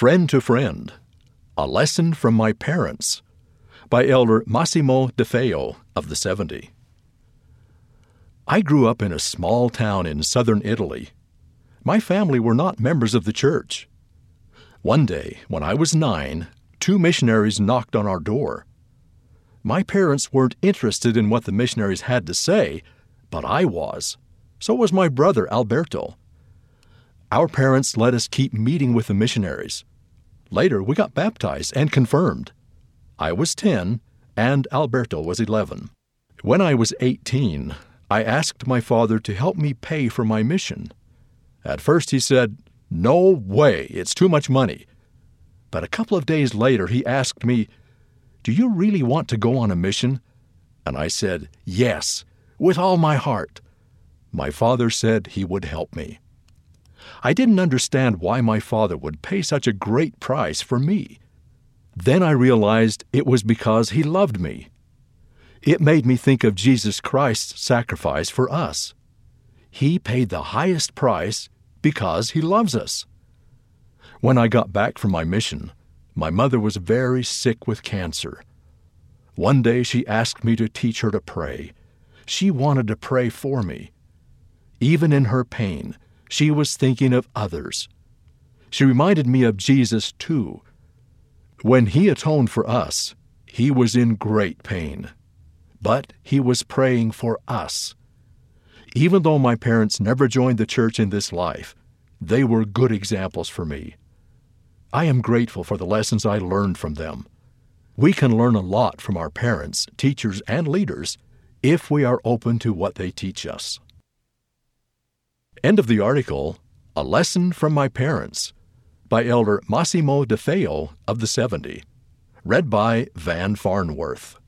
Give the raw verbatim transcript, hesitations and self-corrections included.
Friend to Friend, A Lesson from My Parents by Elder Massimo De Feo of the seventy. I grew up in a small town in southern Italy. My family were not members of the church. One day, when I was nine, two missionaries knocked on our door. My parents weren't interested in what the missionaries had to say, but I was. So was my brother, Alberto. Our parents let us keep meeting with the missionaries. Later, we got baptized and confirmed. I was ten, and Alberto was eleven. When I was eighteen, I asked my father to help me pay for my mission. At first he said, "No way, it's too much money." But a couple of days later he asked me, "Do you really want to go on a mission?" And I said, "Yes, with all my heart." My father said he would help me. I didn't understand why my father would pay such a great price for me. Then I realized it was because he loved me. It made me think of Jesus Christ's sacrifice for us. He paid the highest price because he loves us. When I got back from my mission, my mother was very sick with cancer. One day she asked me to teach her to pray. She wanted to pray for me. Even in her pain, she was thinking of others. She reminded me of Jesus, too. When he atoned for us, he was in great pain. But he was praying for us. Even though my parents never joined the church in this life, they were good examples for me. I am grateful for the lessons I learned from them. We can learn a lot from our parents, teachers, and leaders if we are open to what they teach us. End of the article, A Lesson from My Parents by Elder Massimo De Feo of the seventy. Read by Van Farnworth.